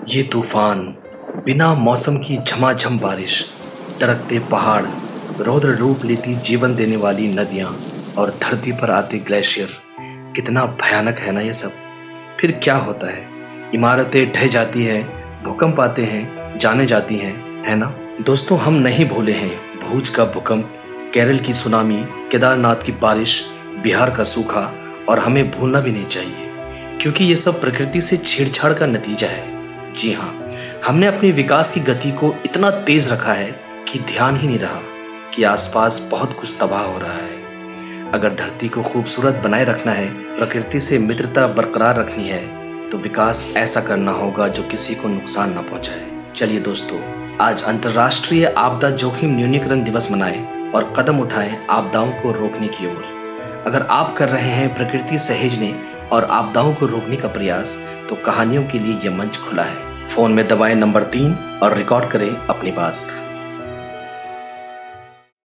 ये तूफान, बिना मौसम की झमाझम बारिश, दरकते पहाड़, रौद्र रूप लेती जीवन देने वाली नदियाँ और धरती पर आते ग्लेशियर, कितना भयानक है ना ये सब। फिर क्या होता है, इमारतें ढह जाती हैं, भूकंप आते हैं, जाने जाती हैं, है ना। दोस्तों, हम नहीं भूले हैं भूज का भूकंप, केरल की सुनामी, केदारनाथ की बारिश, बिहार का सूखा, और हमें भूलना भी नहीं चाहिए, क्योंकि ये सब प्रकृति से छेड़छाड़ का नतीजा है। जी हाँ, हमने अपने विकास की गति को इतना तेज रखा है कि ध्यान ही नहीं रहा कि आसपास बहुत कुछ तबाह हो रहा है। अगर धरती को खूबसूरत बनाए रखना है, प्रकृति से मित्रता बरकरार रखनी है, तो विकास ऐसा करना होगा जो किसी को नुकसान न पहुंचाए। चलिए दोस्तों, आज अंतर्राष्ट्रीय आपदा जोखिम न्यूनीकरण दिवस मनाएं और कदम उठाएं आपदाओं को रोकने की ओर। अगर आप कर रहे हैं प्रकृति सहेजने और आपदाओं को रोकने का प्रयास, तो कहानियों के लिए यह मंच खुला है। फोन में दबाएं नंबर 3 और रिकॉर्ड करें अपनी बात।